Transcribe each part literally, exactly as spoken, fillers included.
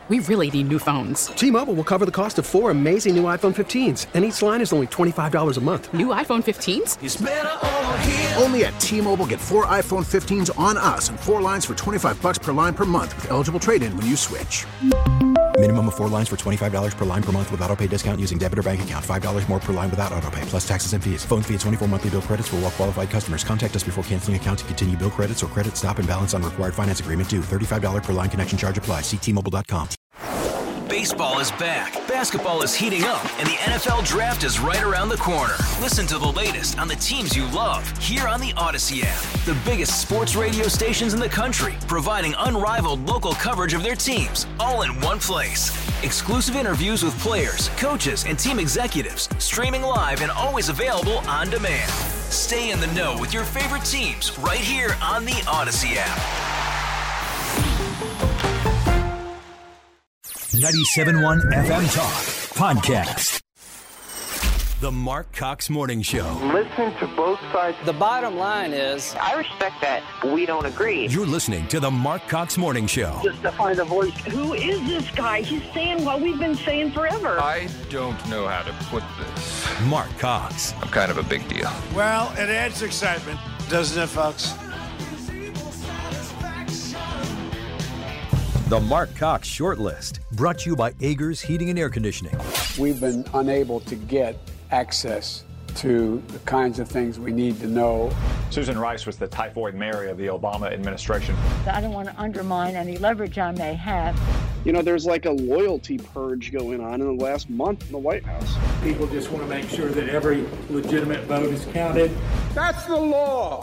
we really need new phones. T-Mobile will cover the cost of four amazing new iPhone fifteens, and each line is only twenty-five dollars a month. New iPhone fifteens? It's better over here. Only at T-Mobile, get four iPhone fifteens on us and four lines for twenty-five dollars per line per month with eligible trade-in when you switch. Minimum of four lines for twenty-five dollars per line per month with autopay discount using debit or bank account. five dollars more per line without autopay, plus taxes and fees. Phone fee at twenty-four monthly bill credits for well-qualified customers. Contact us before canceling account to continue bill credits or credit stop and balance on required finance agreement due. thirty-five dollars per line connection charge applies. See T Mobile dot com. Baseball is back, basketball is heating up, and the N F L Draft is right around the corner. Listen to the latest on the teams you love here on the Odyssey app. The biggest sports radio stations in the country, providing unrivaled local coverage of their teams, all in one place. Exclusive interviews with players, coaches, and team executives, streaming live and always available on demand. Stay in the know with your favorite teams right here on the Odyssey app. ninety-seven point one F M Talk Podcast. The Mark Cox Morning Show. Listen to both sides. The bottom line is, I respect that. We don't agree. You're listening to the Mark Cox Morning Show. Just to find a voice. Who is this guy? He's saying what we've been saying forever. I don't know how to put this. Mark Cox. I'm kind of a big deal. Well, it adds excitement, doesn't it, folks? The Mark Cox Shortlist, brought to you by Agers Heating and Air Conditioning. We've been unable to get access to the kinds of things we need to know. Susan Rice was the typhoid Mary of the Obama administration. I don't want to undermine any leverage I may have. You know, there's like a loyalty purge going on in the last month in the White House. People just want to make sure that every legitimate vote is counted. That's the law.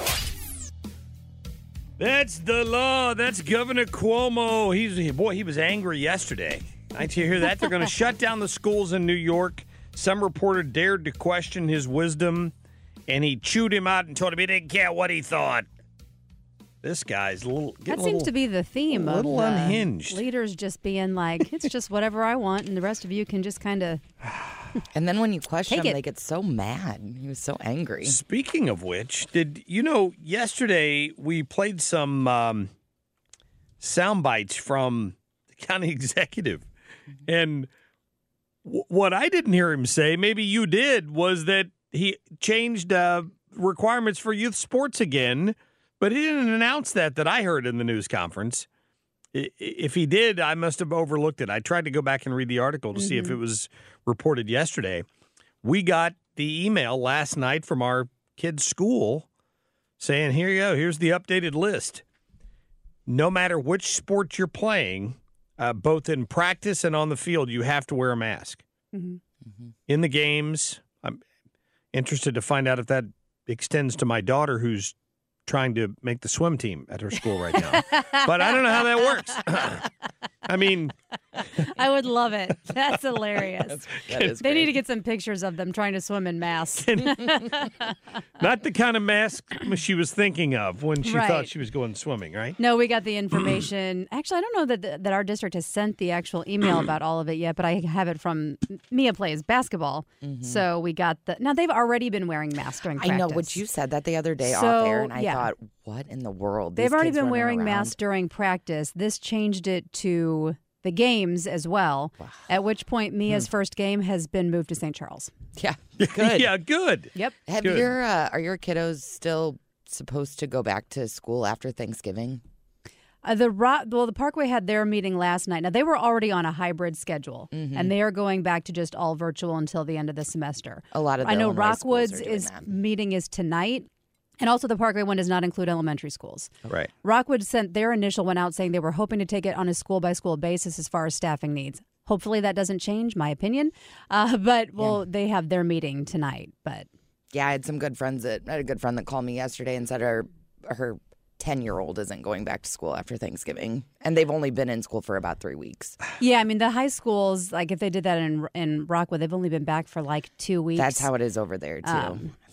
That's the law. That's Governor Cuomo. He's boy, he was angry yesterday. I hear that. They're going to shut down the schools in New York. Some reporter dared to question his wisdom, and he chewed him out and told him he didn't care what he thought. This guy's a little. That a seems little, to be the theme a little of the unhinged. Leaders just being like, it's just whatever I want, and the rest of you can just kind of. And then when you question Take him, it. they get so mad. He was so angry. Speaking of which, did you know yesterday we played some um, sound bites from the county executive, and w- what I didn't hear him say, maybe you did, was that he changed uh, requirements for youth sports again, but he didn't announce that that I heard in the news conference. If he did, I must have overlooked it. I tried to go back and read the article to mm-hmm. see if it was reported yesterday. We got the email last night from our kids' school saying, here you go, here's the updated list. No matter which sport you're playing, uh, both in practice and on the field, you have to wear a mask. Mm-hmm. Mm-hmm. In the games, I'm interested to find out if that extends to my daughter who's trying to make the swim team at her school right now. But I don't know how that works. I mean... I would love it. That's hilarious. That's, that is they great. need to get some pictures of them trying to swim in masks. Not the kind of mask she was thinking of when she right. thought she was going swimming, right? No, we got the information. Actually, I don't know that the, that our district has sent the actual email about all of it yet, but I have it from Mia Plays Basketball. Mm-hmm. So we got the... Now, they've already been wearing masks during practice. I know, what you said that the other day so, off air, and I yeah. thought, what in the world? They've These already kids been running wearing around. masks during practice. This changed it to the games as well, wow. At which point Mia's hmm. first game has been moved to Saint Charles. Yeah, good. yeah, good. Yep. Have good. your uh, are your kiddos still supposed to go back to school after Thanksgiving? Uh, the well, the Parkway had their meeting last night. Now, they were already on a hybrid schedule, mm-hmm. and they are going back to just all virtual until the end of the semester. A lot of the I know Illinois Rockwood's is that. meeting is tonight. And also the Parkway one does not include elementary schools. Right. Rockwood sent their initial one out saying they were hoping to take it on a school-by-school basis as far as staffing needs. Hopefully that doesn't change, my opinion. Uh, but, well, yeah. they have their meeting tonight. But yeah, I had some good friends that I had a good friend that called me yesterday and said her her ten-year-old isn't going back to school after Thanksgiving. And they've only been in school for about three weeks. Yeah, I mean, the high schools, like if they did that in in Rockwood, they've only been back for like two weeks. That's how it is over there, too. Um,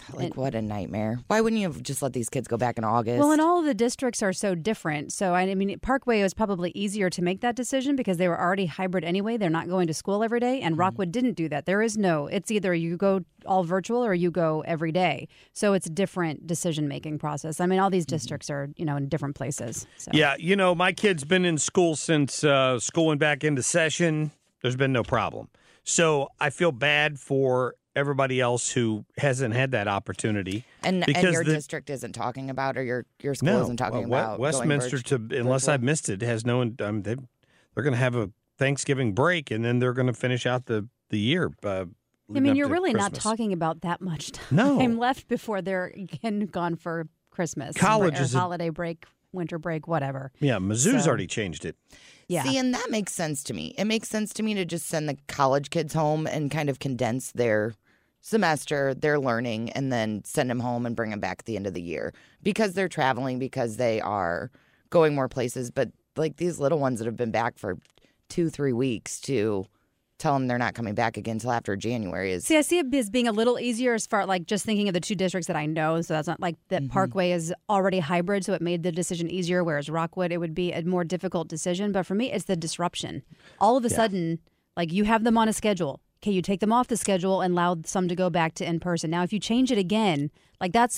Like, And- what a nightmare. Why wouldn't you have just let these kids go back in August? Well, and all of the districts are so different. So, I mean, Parkway was probably easier to make that decision because they were already hybrid anyway. They're not going to school every day. And Rockwood didn't do that. There is no, it's either you go all virtual or you go every day. So it's a different decision-making process. I mean, all these districts are, you know, in different places. So. Yeah, you know, my kid's been in school since uh, school went back into session. There's been no problem. So I feel bad for everybody else who hasn't had that opportunity. And, because and your the, district isn't talking about, or your, your school no, isn't talking well, about Westminster, going to unless virtual. I've missed it, has no. Um, they, they're going to have a Thanksgiving break, and then they're going to finish out the the year. Uh, I mean, you're to really Christmas. not talking about that much time No. left before they're again gone for Christmas. College or is a- holiday break, winter break, whatever. Yeah, Mizzou's So- already changed it. Yeah. See, and that makes sense to me. It makes sense to me to just send the college kids home and kind of condense their semester, their learning, and then send them home and bring them back at the end of the year because they're traveling, because they are going more places. But like these little ones that have been back for two, three weeks to tell them they're not coming back again until after January is. See, I see it as being a little easier as far like just thinking of the two districts that I know. So that's not like that Mm-hmm. Parkway is already hybrid, so it made the decision easier. Whereas Rockwood, it would be a more difficult decision. But for me, it's the disruption. All of a Yeah. sudden, like you have them on a schedule. Okay, you take them off the schedule and allow some to go back to in person. Now, if you change it again, like that's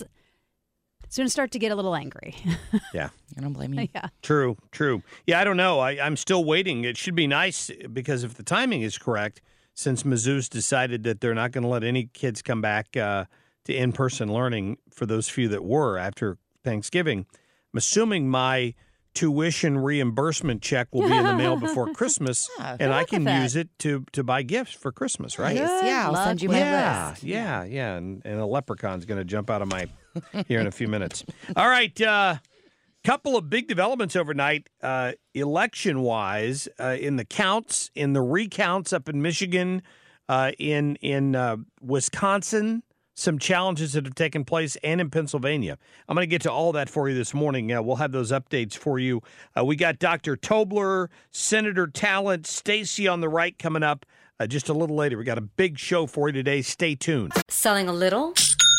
it's going to start to get a little angry. Yeah. I don't blame you. yeah. True, true. Yeah, I don't know. I, I'm still waiting. It should be nice because if the timing is correct, since Mizzou's decided that they're not going to let any kids come back uh, to in-person learning for those few that were after Thanksgiving, I'm assuming my tuition reimbursement check will be in the mail before Christmas, Yeah, and I look at can that. use it to, to buy gifts for Christmas, right? Nice. Good Yeah, I'll luck send you my yeah, list. yeah, yeah, and, and a leprechaun's going to jump out of my here in a few minutes. All right, uh, couple of big developments overnight, uh, election-wise, uh, in the counts, in the recounts up in Michigan, uh, in in uh, Wisconsin. Some challenges that have taken place, and in Pennsylvania. I'm going to get to all that for you this morning. Uh, we'll have those updates for you. Uh, we got Doctor Tobler, Senator Talent, Stacy on the right coming up uh, just a little later. We got a big show for you today. Stay tuned. Selling a little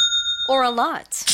or a lot?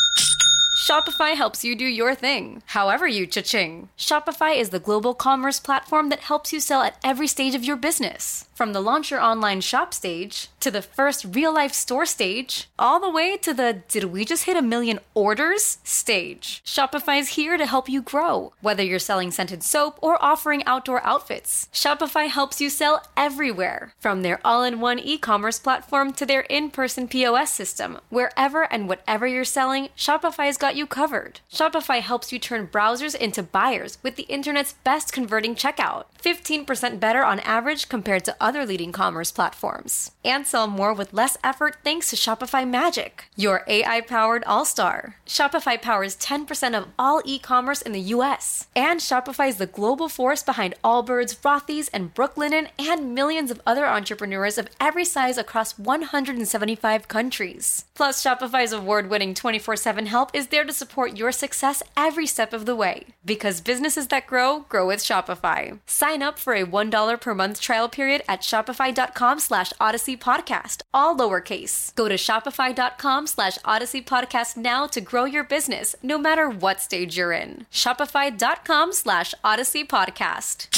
Shopify helps you do your thing, however you cha-ching. Shopify is the global commerce platform that helps you sell at every stage of your business. From the launch your online shop stage, to the first real-life store stage, all the way to the did we just hit a million orders stage. Shopify's here to help you grow. Whether you're selling scented soap or offering outdoor outfits, Shopify helps you sell everywhere. From their all-in-one e-commerce platform to their in-person P O S system, wherever and whatever you're selling, Shopify's got you covered. Shopify helps you turn browsers into buyers with the internet's best converting checkout. fifteen percent better on average compared to other leading commerce platforms. And sell more with less effort thanks to Shopify Magic, your A I-powered all-star. Shopify powers ten percent of all e-commerce in the U S. And Shopify is the global force behind Allbirds, Rothy's, and Brooklinen, and millions of other entrepreneurs of every size across one hundred seventy-five countries. Plus, Shopify's award-winning twenty-four seven help is there to support your success every step of the way. Because businesses that grow, grow with Shopify. Sign up for a one dollar per month trial period at shopify.com slash Odyssey Podcast, all lowercase. Go to shopify.com slash Odyssey Podcast now to grow your business, no matter what stage you're in. Shopify.com slash Odyssey Podcast.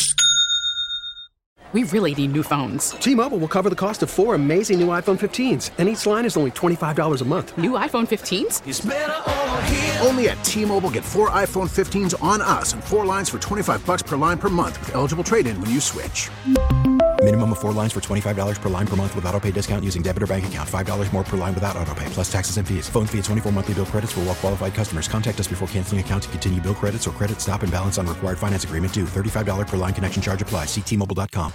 We really need new phones. T-Mobile will cover the cost of four amazing new iPhone fifteens, and each line is only twenty-five dollars a month. New iPhone fifteens? It's better over here. Only at T-Mobile, get four iPhone fifteens on us and four lines for twenty-five bucks per line per month with eligible trade-in when you switch. Minimum of four lines for twenty-five dollars per line per month with autopay discount using debit or bank account. five dollars more per line without autopay, plus taxes and fees. Phone fee at twenty-four monthly bill credits for well-qualified customers. Contact us before canceling account to continue bill credits or credit stop and balance on required finance agreement due. thirty-five dollars per line connection charge applies. See T Mobile dot com.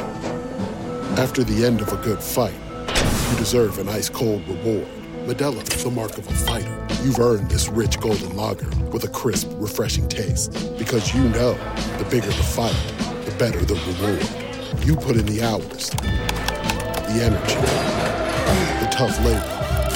After the end of a good fight, you deserve an ice-cold reward. Modelo is the mark of a fighter. You've earned this rich golden lager with a crisp, refreshing taste. Because you know, the bigger the fight, the better the reward. You put in the hours, the energy, the tough labor.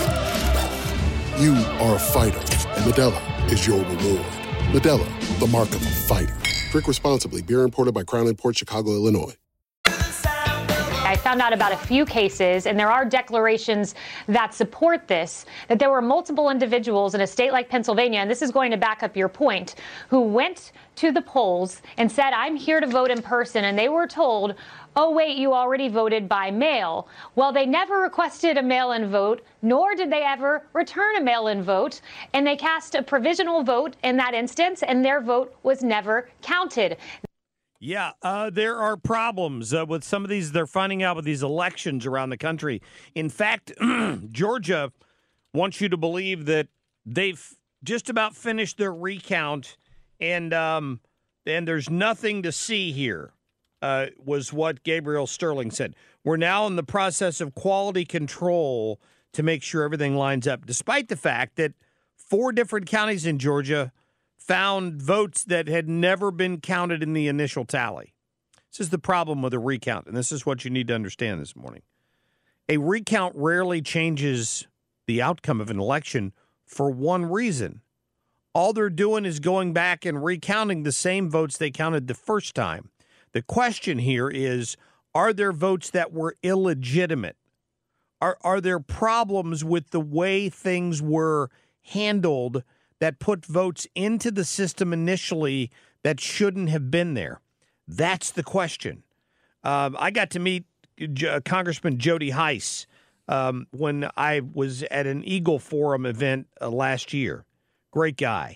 You are a fighter, and Modelo is your reward. Modelo, the mark of a fighter. Drink responsibly. Beer imported by Crown Imports, Chicago, Illinois. I found out about a few cases, and there are declarations that support this, that there were multiple individuals in a state like Pennsylvania, and this is going to back up your point, who went to the polls and said, I'm here to vote in person, and they were told, oh, wait, you already voted by mail. Well, they never requested a mail-in vote, nor did they ever return a mail-in vote, and they cast a provisional vote in that instance, and their vote was never counted. Yeah, uh, there are problems uh, with some of these. They're finding out with these elections around the country. In fact, Georgia wants you to believe that they've just about finished their recount, and um, and there's nothing to see here. Uh, was what Gabriel Sterling said. We're now in the process of quality control to make sure everything lines up, despite the fact that four different counties in Georgia found votes that had never been counted in the initial tally. This is the problem with a recount, and this is what you need to understand this morning. A recount rarely changes the outcome of an election for one reason. All they're doing is going back and recounting the same votes they counted the first time. The question here is, are there votes that were illegitimate? Are are there problems with the way things were handled that put votes into the system initially that shouldn't have been there? That's the question. Um, I got to meet J- Congressman Jody Hice um, when I was at an Eagle Forum event uh, last year. Great guy.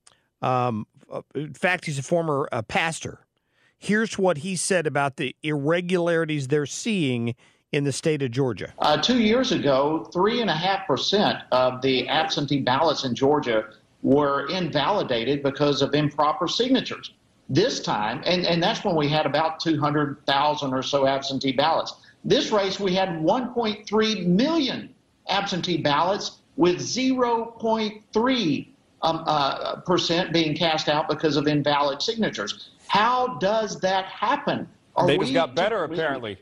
Um, in fact, he's a former uh, pastor. Here's what he said about the irregularities they're seeing in the state of Georgia. Uh, two years ago, three and a half percent of the absentee ballots in Georgia were invalidated because of improper signatures. This time, and, and that's when we had about two hundred thousand or so absentee ballots. This race, we had one point three million absentee ballots with zero point three um, uh, percent being cast out because of invalid signatures. How does that happen? Are Maybe it's got better, to, apparently.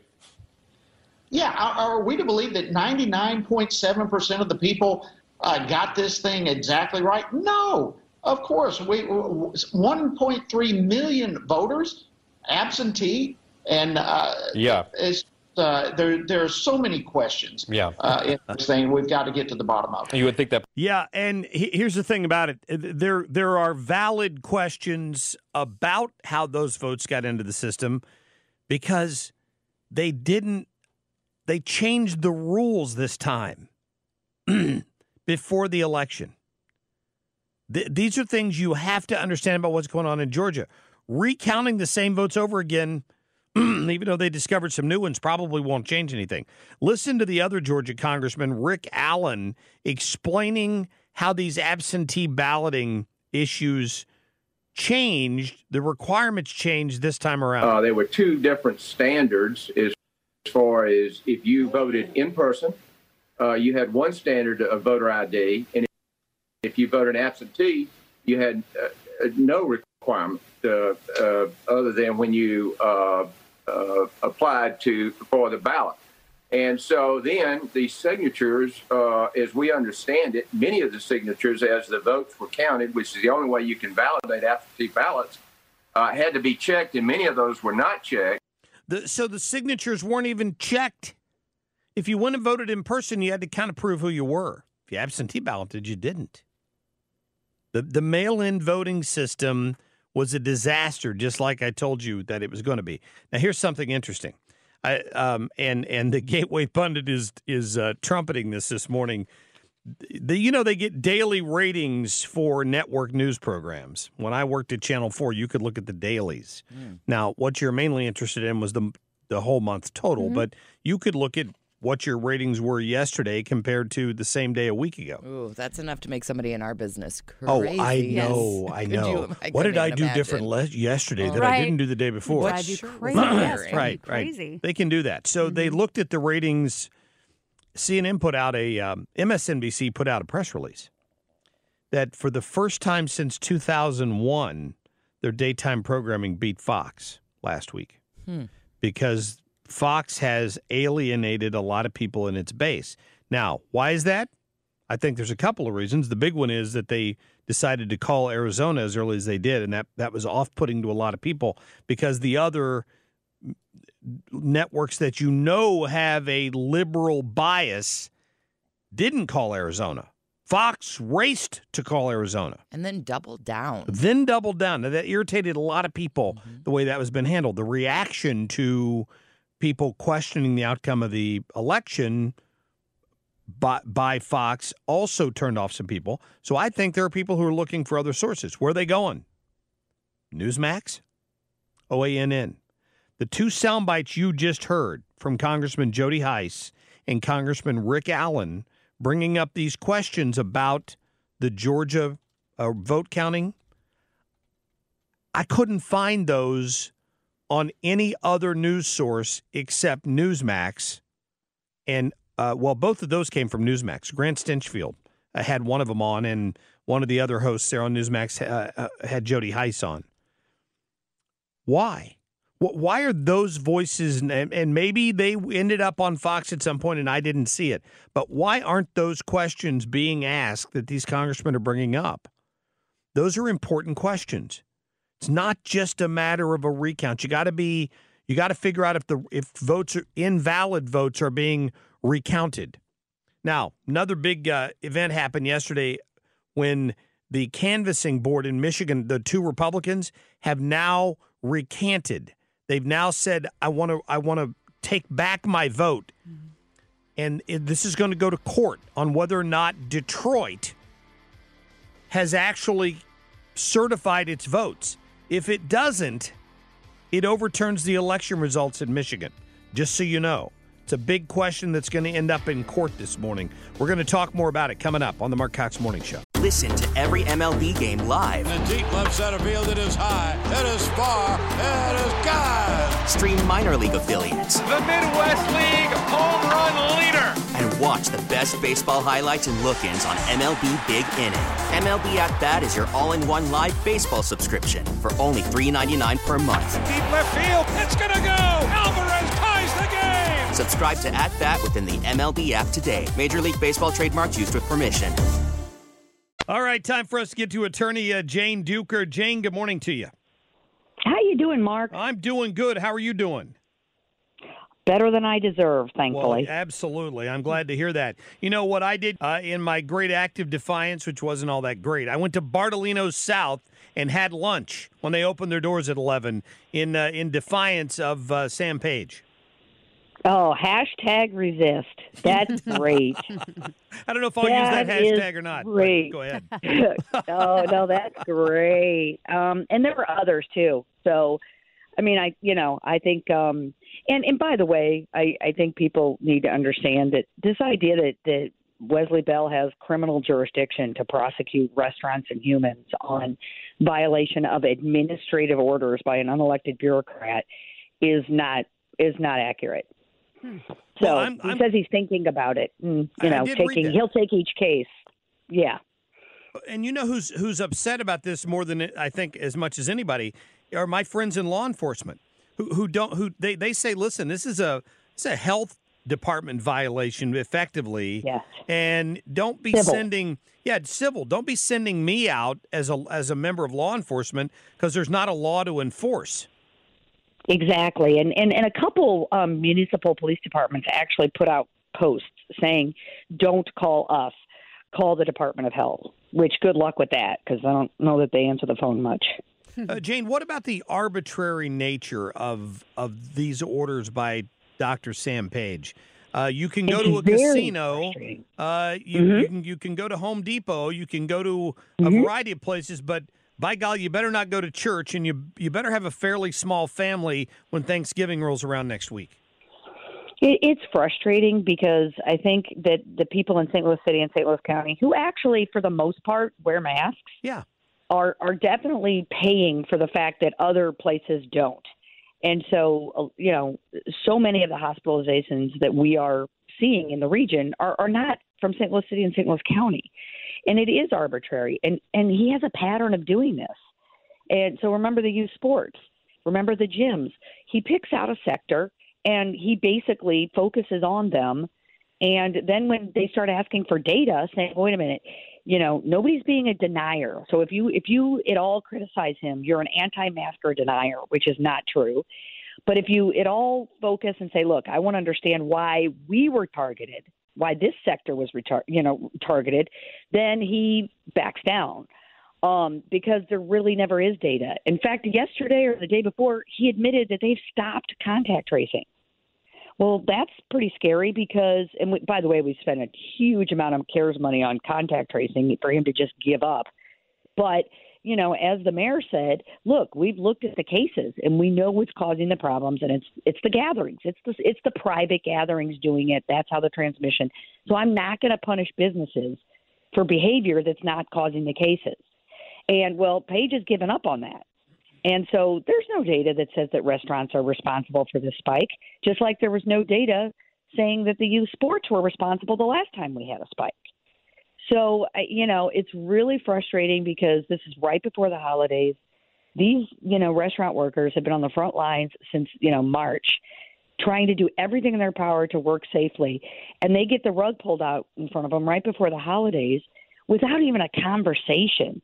Yeah, are, are we to believe that ninety-nine point seven percent of the people uh, got this thing exactly right? No, of course. We one point three million voters, absentee, and uh, yeah, it's, uh, there there are so many questions. Yeah, uh, in this thing, we've got to get to the bottom of it. You would think that. Yeah, and he, here's the thing about it: there there are valid questions about how those votes got into the system because they didn't. They changed the rules this time before the election. Th- these are things you have to understand about what's going on in Georgia. Recounting the same votes over again, even though they discovered some new ones, probably won't change anything. Listen to the other Georgia Congressman, Rick Allen, explaining how these absentee balloting issues changed, the requirements changed this time around. Uh, there were two different standards as far as if you voted in person, uh, you had one standard of voter I D, and if you voted absentee, you had uh, no requirement uh, uh, other than when you uh, uh, applied to for the ballot. And so then the signatures, uh, as we understand it, many of the signatures as the votes were counted, which is the only way you can validate absentee ballots, uh, had to be checked, and many of those were not checked. The, so the signatures weren't even checked. If you went and voted in person, you had to kind of prove who you were. If you absentee balloted, you didn't. The the mail-in voting system was a disaster, just like I told you that it was going to be. Now, here's something interesting. I, um, and and the Gateway Pundit is is uh, trumpeting this this morning. The, you know, they get daily ratings for network news programs. When I worked at Channel four, you could look at the dailies. Mm. Now, what you're mainly interested in was the the whole month total, mm-hmm. but you could look at what your ratings were yesterday compared to the same day a week ago. Ooh, that's enough to make somebody in our business crazy. Oh, I know, yes. I know. You, I what did I do imagine. different le- yesterday oh, that right. I didn't do the day before? Drive you crazy. yes, right, right. Crazy. They can do that. So mm-hmm. they looked at the ratings. C N N put out a, um, M S N B C put out a press release that for the first time since two thousand one, their daytime programming beat Fox last week hmm. because Fox has alienated a lot of people in its base. Now, why is that? I think there's a couple of reasons. The big one is that they decided to call Arizona as early as they did, and that, that was off-putting to a lot of people because the other networks that you know have a liberal bias didn't call Arizona. Fox raced to call Arizona. And then doubled down. Then doubled down. Now, that irritated a lot of people, mm-hmm. the way that was been handled. The reaction to people questioning the outcome of the election by, by Fox also turned off some people. So I think there are people who are looking for other sources. Where are they going? Newsmax? O A N N. The two sound bites you just heard from Congressman Jody Hice and Congressman Rick Allen bringing up these questions about the Georgia uh, vote counting, I couldn't find those on any other news source except Newsmax. And, uh, well, both of those came from Newsmax. Grant Stinchfield uh, had one of them on, and one of the other hosts there on Newsmax uh, uh, had Jody Hice on. Why? Why are those voices, and maybe they ended up on Fox at some point and I didn't see it, but why aren't those questions being asked that these congressmen are bringing up? Those are important questions. It's not just a matter of a recount. You got to be, you got to figure out if the if votes are invalid votes are being recounted. Now, another big uh, event happened yesterday when the canvassing board in Michigan, the two Republicans, have now recanted. They've now said, I want to I want to take back my vote. Mm-hmm. And it, this is going to go to court on whether or not Detroit has actually certified its votes. If it doesn't, it overturns the election results in Michigan, just so you know. It's a big question that's going to end up in court this morning. We're going to talk more about it coming up on the Mark Cox Morning Show. Listen to every M L B game live. In the deep left center field, it is high, it is far, it is gone. Stream minor league affiliates. The Midwest League home run leader. And watch the best baseball highlights and look-ins on M L B Big Inning. M L B At Bat is your all-in-one live baseball subscription for only three dollars and ninety-nine cents per month. Deep left field, it's gonna go. Alvarez ties the game. Subscribe to At Bat within the M L B app today. Major League Baseball trademarks used with permission. All right, time for us to get to attorney uh, Jane Duker. Jane, good morning to you. How you doing, Mark? I'm doing good. How are you doing? Better than I deserve, thankfully. Well, absolutely. I'm glad to hear that. You know what I did uh, in my great act of defiance, which wasn't all that great? I went to Bartolino's South and had lunch when they opened their doors at eleven in uh, in defiance of uh, Sam Page. Oh, hashtag resist. That's great. I don't know if I'll that use that hashtag or not. Great. Go ahead. Oh, no, that's great. Um, and there were others, too. So, I mean, I, you know, I think, um, and, and by the way, I, I think people need to understand that this idea that, that Wesley Bell has criminal jurisdiction to prosecute restaurants and humans on violation of administrative orders by an unelected bureaucrat is not is not accurate. Hmm. So well, I'm, he I'm, says he's thinking about it. And, you know, taking he'll take each case. Yeah. And you know who's who's upset about this more than I think as much as anybody are my friends in law enforcement who who don't who they, they say, listen, this is a it's a health department violation effectively. Yeah. And don't be civil. sending yeah, it's civil. Don't be sending me out as a as a member of law enforcement because there's not a law to enforce. Exactly. And, and, and a couple um, municipal police departments actually put out posts saying, don't call us, call the Department of Health, which good luck with that because I don't know that they answer the phone much. Uh, Jane, what about the arbitrary nature of of these orders by Doctor Sam Page? Uh, you can go it's to a casino, uh, you, mm-hmm. you, can, you can go to Home Depot, you can go to a mm-hmm. variety of places, but by golly, you better not go to church, and you you better have a fairly small family when Thanksgiving rolls around next week. It, it's frustrating because I think that the people in Saint Louis City and Saint Louis County, who actually, for the most part, wear masks, yeah, are are definitely paying for the fact that other places don't. And so, you know, so many of the hospitalizations that we are seeing in the region are, are not from Saint Louis City and Saint Louis County. And it is arbitrary. And, and he has a pattern of doing this. And so remember the youth sports. Remember the gyms. He picks out a sector, and he basically focuses on them. And then when they start asking for data, saying, wait a minute, you know, nobody's being a denier. So if you if you at all criticize him, you're an anti-masker denier, which is not true. But if you at all focus and say, look, I want to understand why we were targeted, why this sector was retar- you know, targeted, then he backs down um, because there really never is data. In fact, yesterday or the day before, he admitted that they've stopped contact tracing. Well, that's pretty scary because, and we, by the way, we spent a huge amount of CARES money on contact tracing for him to just give up. But, you know, as the mayor said, look, we've looked at the cases and we know what's causing the problems, and it's it's the gatherings. It's the, it's the private gatherings doing it. That's how the transmission. So I'm not going to punish businesses for behavior that's not causing the cases. And, well, Page has given up on that. And so there's no data that says that restaurants are responsible for this spike, just like there was no data saying that the youth sports were responsible the last time we had a spike. So, you know, it's really frustrating because this is right before the holidays. These, you know, restaurant workers have been on the front lines since, you know, March, trying to do everything in their power to work safely. And they get the rug pulled out in front of them right before the holidays without even a conversation.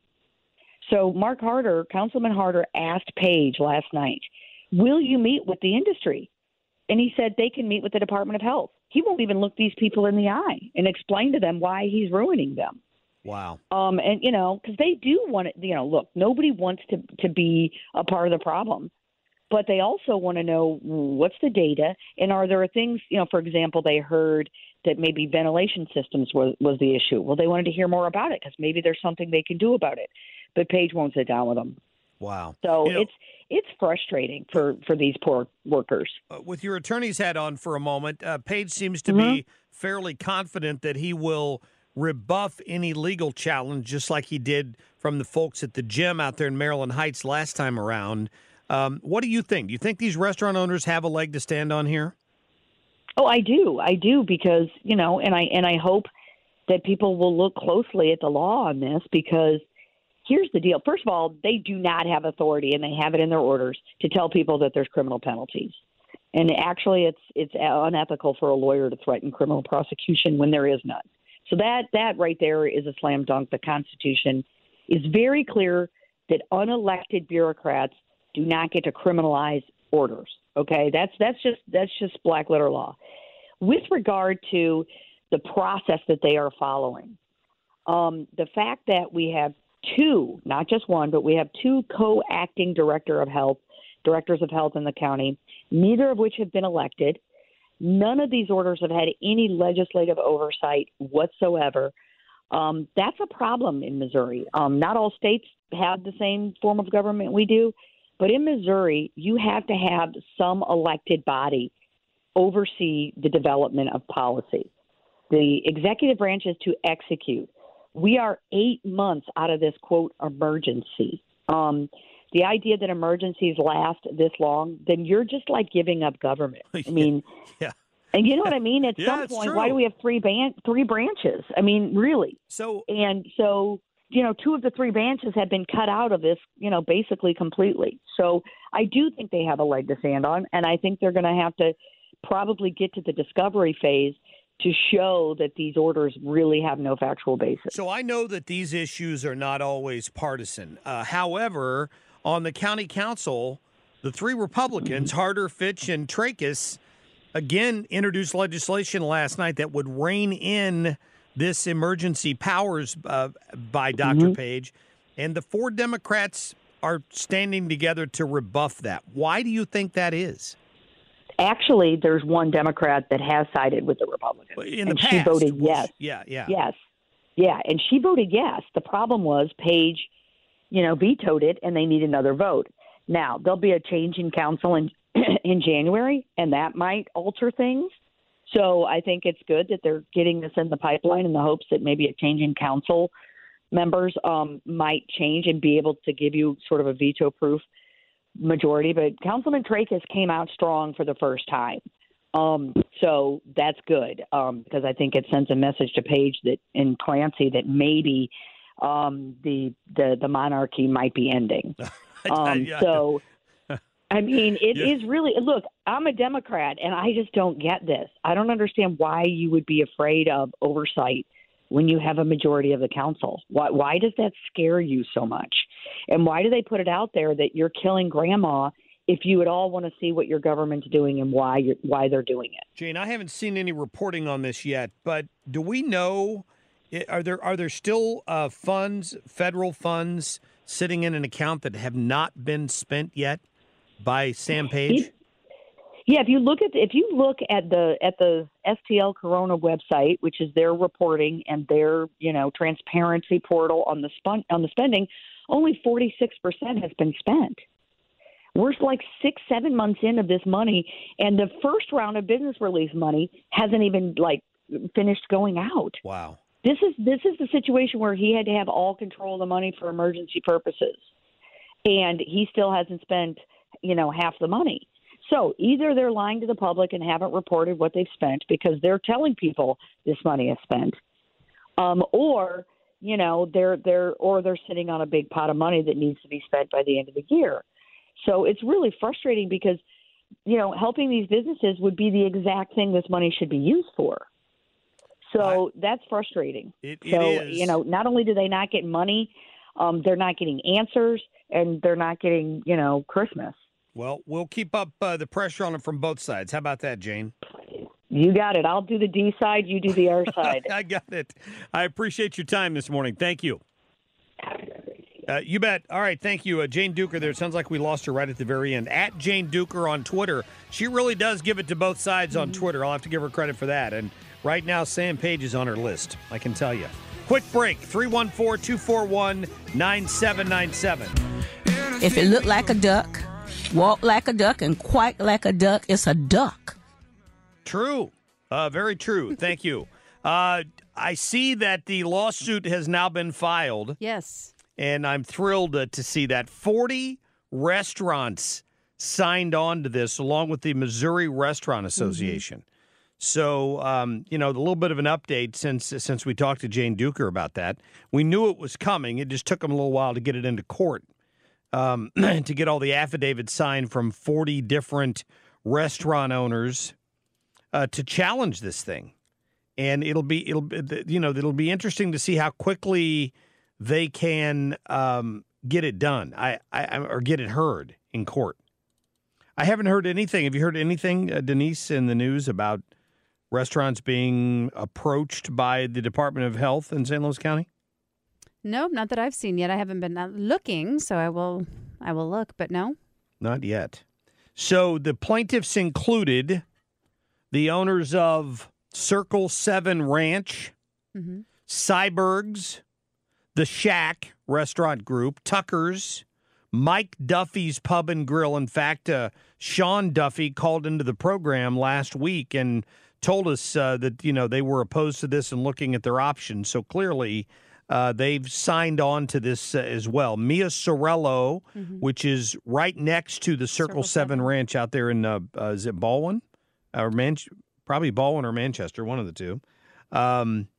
So Mark Harder, Councilman Harder, asked Page last night, will you meet with the industry? And he said they can meet with the Department of Health. He won't even look these people in the eye and explain to them why he's ruining them. Wow. Um, and, you know, because they do want to, you know, look, nobody wants to, to be a part of the problem. But they also want to know what's the data and are there things, you know, for example, they heard that maybe ventilation systems was, was the issue. Well, they wanted to hear more about it because maybe there's something they can do about it. But Page won't sit down with them. Wow. So you know, it's it's frustrating for, for these poor workers. Uh, with your attorney's hat on for a moment, uh, Page seems to Mm-hmm. be fairly confident that he will rebuff any legal challenge, just like he did from the folks at the gym out there in Maryland Heights last time around. Um, what do you think? Do you think these restaurant owners have a leg to stand on here? Oh, I do. I do because, you know, and I and I hope that people will look closely at the law on this because here's the deal. First of all, they do not have authority, and they have it in their orders, to tell people that there's criminal penalties. And actually, it's it's unethical for a lawyer to threaten criminal prosecution when there is none. So that that right there is a slam dunk. The Constitution is very clear that unelected bureaucrats do not get to criminalize orders. Okay, that's that's just that's just black letter law. With regard to the process that they are following, um, the fact that we have two, not just one, but we have two co-acting director of health, directors of health in the county, neither of which have been elected. None of these orders have had any legislative oversight whatsoever. Um, that's a problem in Missouri. Um, not all states have the same form of government we do, but in Missouri, you have to have some elected body oversee the development of policy. The executive branch is to execute. We are eight months out of this, quote, emergency. Um, the idea that emergencies last this long, then you're just like giving up government. I mean, yeah. And you know what I mean? At Yeah, some it's point, true. why do we have three ban- three branches? I mean, really. So and so, you know, two of the three branches have been cut out of this, you know, basically completely. So I do think they have a leg to stand on, and I think they're going to have to probably get to the discovery phase to show that these orders really have no factual basis. So I know that these issues are not always partisan. Uh, however, on the county council, the three Republicans, Harder, Fitch, and Tracus, again introduced legislation last night that would rein in this emergency powers uh, by Doctor Mm-hmm. Page, and the four Democrats are standing together to rebuff that. Why do you think that is? Actually, there's one Democrat that has sided with the Republicans, In the and past, she voted was- yes. Yeah, yeah. Yes. Yeah, and she voted yes. The problem was Page, you know, vetoed it, and they need another vote. Now, there'll be a change in council in in January, and that might alter things. So I think it's good that they're getting this in the pipeline in the hopes that maybe a change in council members um, might change and be able to give you sort of a veto-proof majority. But Councilman Tracus came out strong for the first time. Um, so that's good um, because I think it sends a message to Page that in Clancy that maybe um, the, the the monarchy might be ending. Um, Yeah. So, I mean, it Yeah. is really – look, I'm a Democrat, and I just don't get this. I don't understand why you would be afraid of oversight when you have a majority of the council. Why, why does that scare you so much? And why do they put it out there that you're killing grandma if you at all want to see what your government's doing and why you're, why they're doing it. Jane, I haven't seen any reporting on this yet, but do we know, are there are there still uh, funds, federal funds, sitting in an account that have not been spent yet by Sam Page? It, yeah, if you look at the, if you look at the at the S T L Corona website, which is their reporting and their you know transparency portal on the spun, on the spending, only forty-six percent has been spent. We're like six, seven months into this money, and the first round of business relief money hasn't even like finished going out. Wow. This is this is the situation where he had to have all control of the money for emergency purposes, and he still hasn't spent, you know, half the money. So either they're lying to the public and haven't reported what they've spent because they're telling people this money is spent, um, or you know they're they're or they're sitting on a big pot of money that needs to be spent by the end of the year. So it's really frustrating because, you know, helping these businesses would be the exact thing this money should be used for. So I, that's frustrating. It, it so, is. you know, not only do they not get money, um, they're not getting answers, and they're not getting, you know, Christmas. Well, we'll keep up uh, the pressure on them from both sides. How about that, Jane? You got it. I'll do the D side. You do the R side. I got it. I appreciate your time this morning. Thank you. Uh, you bet. All right, thank you. Uh, Jane Duker there. It sounds like we lost her right at the very end. At Jane Duker on Twitter. She really does give it to both sides on Twitter. I'll have to give her credit for that. And right now, Sam Page is on her list, I can tell you. Quick break, three one four, two four one, nine seven nine seven. If it look like a duck, walk like a duck, and quack like a duck, it's a duck. True. Uh, very true. Thank you. Uh, I see that the lawsuit has now been filed. Yes. And I'm thrilled uh, to see that forty restaurants signed on to this, along with the Missouri Restaurant Association. Mm-hmm. So, um, you know, a little bit of an update since since we talked to Jane Duker about that. We knew it was coming. It just took them a little while to get it into court, um, to get all the affidavits signed from forty different restaurant owners uh, to challenge this thing. And it'll be, it'll you know, it'll be interesting to see how quickly they can um, get it done, I, I or get it heard in court. I haven't heard anything. Have you heard anything, uh, Denise, in the news about restaurants being approached by the Department of Health in Saint Louis County? No, not that I've seen yet. I haven't been looking, so I will. I will look, but no, not yet. So the plaintiffs included the owners of Circle Seven Ranch, mm-hmm. Cybergs, The Shack Restaurant Group, Tucker's, Mike Duffy's Pub and Grill. In fact, uh, Sean Duffy called into the program last week and told us uh, that, you know, they were opposed to this and looking at their options. So clearly uh, they've signed on to this uh, as well. Mia Sorello, mm-hmm. which is right next to the Circle, Circle Seven Ranch out there in, uh, uh, is it Baldwin? Or Man- probably Baldwin or Manchester, one of the two. Um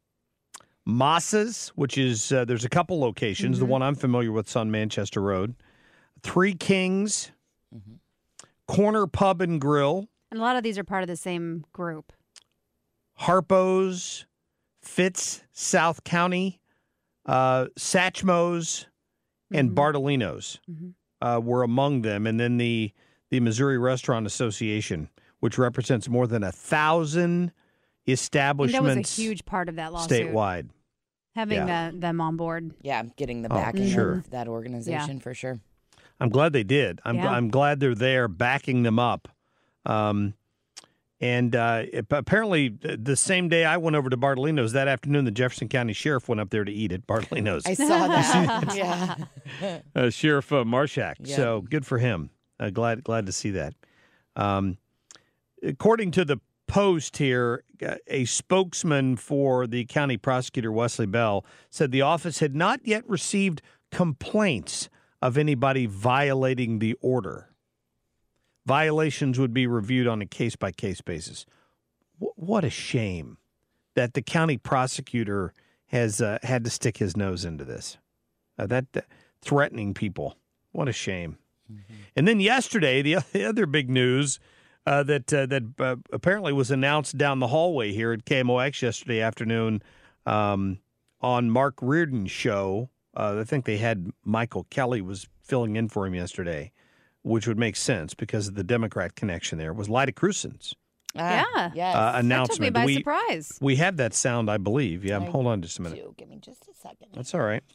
Massa's, which is, uh, there's a couple locations. Mm-hmm. The one I'm familiar with is on Manchester Road. Three Kings, mm-hmm. Corner Pub and Grill. And a lot of these are part of the same group. Harpo's, Fitz, South County, uh, Satchmo's, mm-hmm. and Bartolino's mm-hmm. uh, were among them. And then the, the Missouri Restaurant Association, which represents more than a thousand establishments. That was a huge part of that lawsuit. Statewide. Having yeah. the, them on board. Yeah, getting the oh, backing sure. of that organization yeah. for sure. I'm glad they did. I'm yeah. I'm glad they're there backing them up. Um, and uh, it, apparently the same day I went over to Bartolino's, that afternoon the Jefferson County Sheriff went up there to eat at Bartolino's. I saw that. yeah. Uh, Sheriff uh, Marshak. Yeah. So good for him. Uh, glad glad to see that. Um, according to the Post here, a spokesman for the county prosecutor, Wesley Bell, said the office had not yet received complaints of anybody violating the order. Violations would be reviewed on a case-by-case basis. W- what a shame that the county prosecutor has uh, had to stick his nose into this. Uh, that uh, threatening people. What a shame. Mm-hmm. And then yesterday, the, the other big news Uh, that uh, that uh, apparently was announced down the hallway here at K M O X yesterday afternoon um, on Mark Reardon's show. Uh, I think they had Michael Kelly was filling in for him yesterday. which would make sense because of the Democrat connection there, was Lyda Krewson's Yeah. Yes. uh, announcement. That took me by we, surprise. We have that sound, I believe. Yeah, I hold on just a minute. do. Give me just a second. That's all right.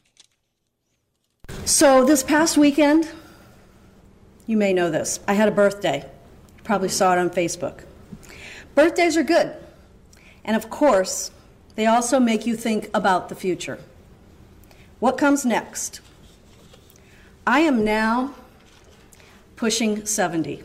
So this past weekend, you may know this, I had a birthday. You probably saw it on Facebook. Birthdays are good. And of course, they also make you think about the future. What comes next? I am now pushing seventy.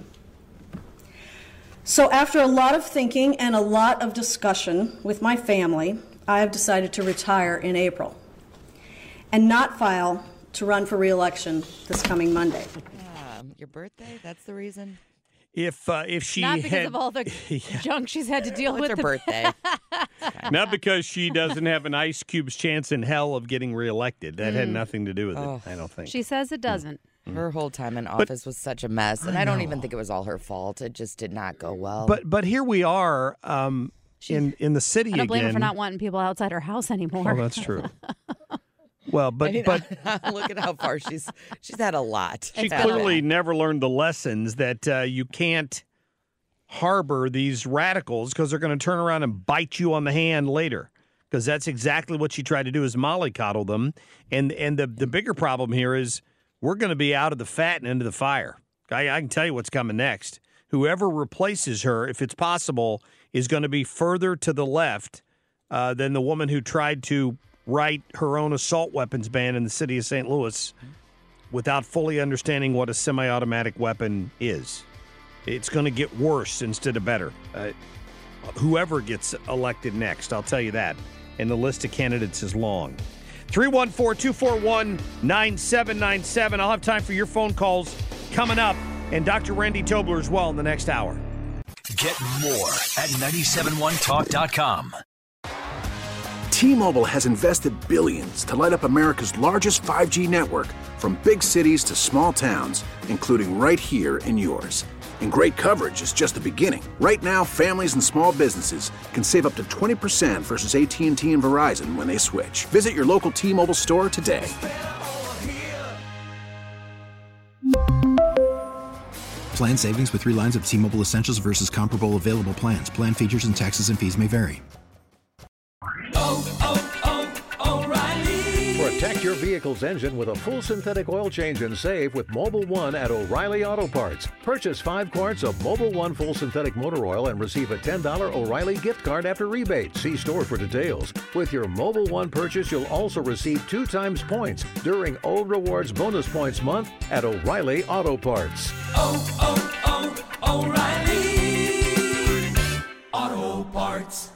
So after a lot of thinking and a lot of discussion with my family, I have decided to retire in April and not file to run for re-election this coming Monday. Um, your birthday? That's the reason? If uh, if she Not because had, of all the yeah. junk she's had to deal It's with. her the- birthday. Not because she doesn't have an Ice Cube's chance in hell of getting reelected. That had Mm. nothing to do with Oh. it, I don't think. She says it doesn't. Her whole time in But- office was such a mess, and I I, don't know. even think it was all her fault. It just did not go well. But but here we are um, in in the city I don't blame again. her for not wanting people outside her house anymore. Oh, that's true. Well, but I mean, but look at how far she's she's had a lot. she It's had a clearly lot. never learned the lessons that uh, you can't harbor these radicals because they're going to turn around and bite you on the hand later. Because that's exactly what she tried to do is mollycoddle them. And and the, the bigger problem here is we're going to be out of the fat and into the fire. I, I can tell you what's coming next. Whoever replaces her, if it's possible, is going to be further to the left uh, than the woman who tried to write her own assault weapons ban in the city of Saint Louis without fully understanding what a semi-automatic weapon is. It's going to get worse instead of better. Uh, whoever gets elected next, I'll tell you that. And the list of candidates is long. three one four, two four one, nine seven nine seven. I'll have time for your phone calls coming up. And Doctor Randy Tobler as well in the next hour. Get more at nine seven one talk dot com. T-Mobile has invested billions to light up America's largest five G network, from big cities to small towns, including right here in yours. And great coverage is just the beginning. Right now, families and small businesses can save up to twenty percent versus A T and T and Verizon when they switch. Visit your local T-Mobile store today. Plan savings with three lines of T-Mobile Essentials versus comparable available plans. Plan features and taxes and fees may vary. Protect your vehicle's engine with a full synthetic oil change and save with Mobil one at O'Reilly Auto Parts. Purchase five quarts of Mobil one full synthetic motor oil and receive a ten dollars O'Reilly gift card after rebate. See store for details. With your Mobil one purchase, you'll also receive two times points during O Rewards Bonus Points Month at O'Reilly Auto Parts. Oh, oh, oh, O'Reilly Auto Parts.